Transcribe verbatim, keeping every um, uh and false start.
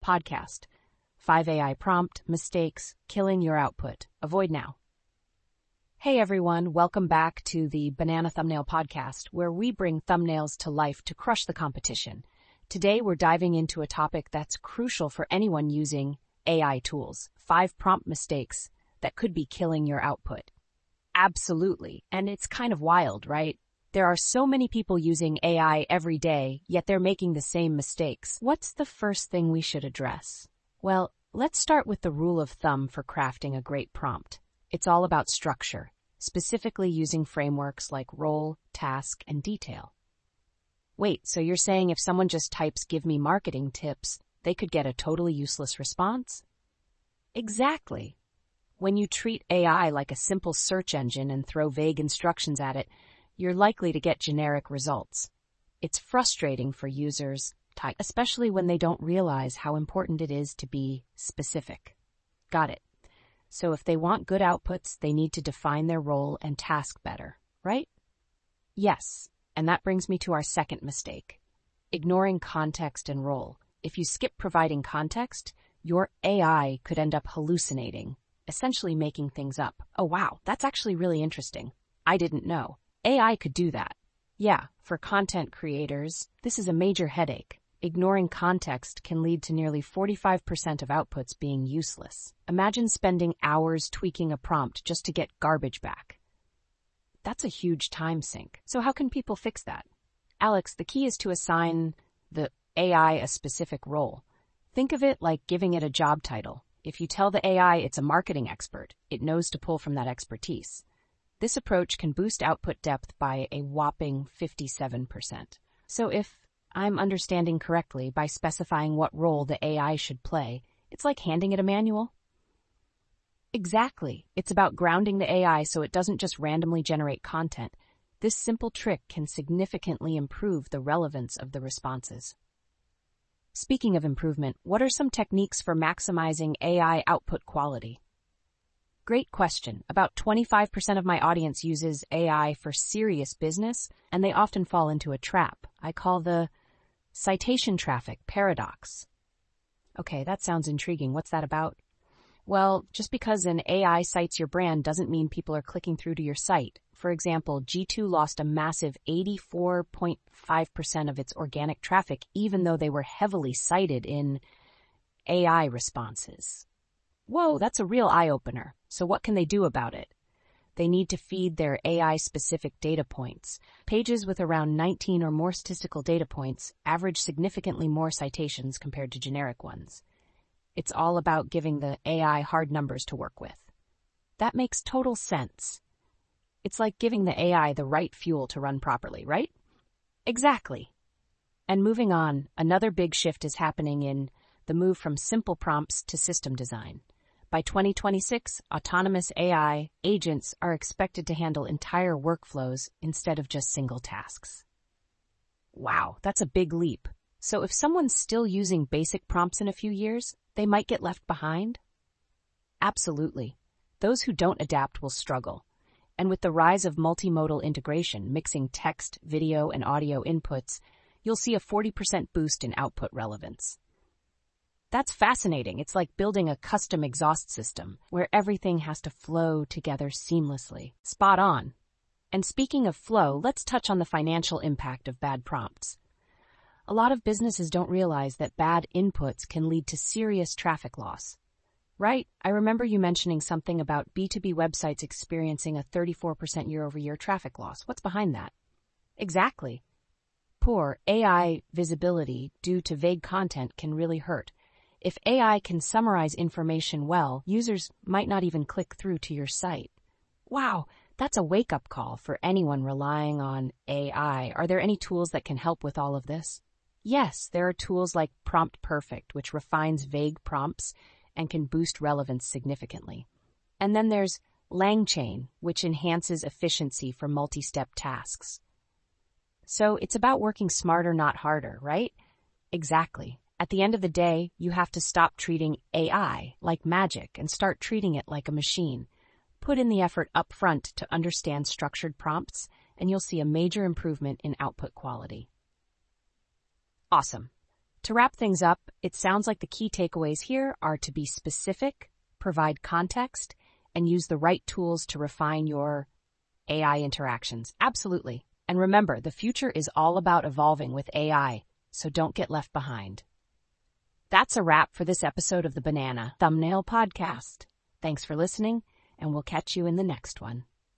podcast. Five A I prompt mistakes killing your output. Avoid now. Hey everyone, welcome back to the Banana Thumbnail Podcast, where we bring thumbnails to life to crush the competition. Today we're diving into a topic that's crucial for anyone using A I tools. Five prompt mistakes that could be killing your output. Absolutely, and it's kind of wild, right? There are so many people using A I every day, yet they're making the same mistakes. What's the first thing we should address? Well, let's start with the rule of thumb for crafting a great prompt. It's all about structure, specifically using frameworks like role, task, and detail. Wait, so you're saying if someone just types "give me marketing tips," they could get a totally useless response? Exactly. When you treat A I like a simple search engine and throw vague instructions at it, you're likely to get generic results. It's frustrating for users, especially when they don't realize how important it is to be specific. Got it. So if they want good outputs, they need to define their role and task better, right? Yes, and that brings me to our second mistake, ignoring context and role. If you skip providing context, your A I could end up hallucinating, essentially making things up. Oh wow, that's actually really interesting. I didn't know. A I could do that. Yeah, for content creators, this is a major headache. Ignoring context can lead to nearly forty-five percent of outputs being useless. Imagine spending hours tweaking a prompt just to get garbage back. That's a huge time sink. So how can people fix that? Alex, the key is to assign the A I a specific role. Think of it like giving it a job title. If you tell the A I it's a marketing expert, it knows to pull from that expertise. This approach can boost output depth by a whopping fifty-seven percent. So if I'm understanding correctly, by specifying what role the A I should play, it's like handing it a manual? Exactly. It's about grounding the A I so it doesn't just randomly generate content. This simple trick can significantly improve the relevance of the responses. Speaking of improvement, what are some techniques for maximizing A I output quality? Great question. About twenty-five percent of my audience uses A I for serious business, and they often fall into a trap I call the citation traffic paradox. Okay, that sounds intriguing. What's that about? Well, just because an A I cites your brand doesn't mean people are clicking through to your site. For example, G two lost a massive eighty-four point five percent of its organic traffic, even though they were heavily cited in A I responses. Whoa, that's a real eye-opener. So what can they do about it? They need to feed their A I-specific data points. Pages with around nineteen or more statistical data points average significantly more citations compared to generic ones. It's all about giving the A I hard numbers to work with. That makes total sense. It's like giving the A I the right fuel to run properly, right? Exactly. And moving on, another big shift is happening in the move from simple prompts to system design. By twenty twenty-six, autonomous A I agents are expected to handle entire workflows instead of just single tasks. Wow, that's a big leap. So if someone's still using basic prompts in a few years, they might get left behind? Absolutely. Those who don't adapt will struggle. And with the rise of multimodal integration, mixing text, video, and audio inputs, you'll see a forty percent boost in output relevance. That's fascinating. It's like building a custom exhaust system where everything has to flow together seamlessly. Spot on. And speaking of flow, let's touch on the financial impact of bad prompts. A lot of businesses don't realize that bad inputs can lead to serious traffic loss. Right? I remember you mentioning something about B two B websites experiencing a thirty-four percent year-over-year traffic loss. What's behind that? Exactly. Poor A I visibility due to vague content can really hurt. If A I can summarize information well, users might not even click through to your site. Wow, that's a wake-up call for anyone relying on A I. Are there any tools that can help with all of this? Yes, there are tools like Prompt Perfect, which refines vague prompts and can boost relevance significantly. And then there's LangChain, which enhances efficiency for multi-step tasks. So it's about working smarter, not harder, right? Exactly. At the end of the day, you have to stop treating A I like magic and start treating it like a machine. Put in the effort up front to understand structured prompts, and you'll see a major improvement in output quality. Awesome. To wrap things up, it sounds like the key takeaways here are to be specific, provide context, and use the right tools to refine your A I interactions. Absolutely. And remember, the future is all about evolving with A I, so don't get left behind. That's a wrap for this episode of the Banana Thumbnail Podcast. Thanks for listening, and we'll catch you in the next one.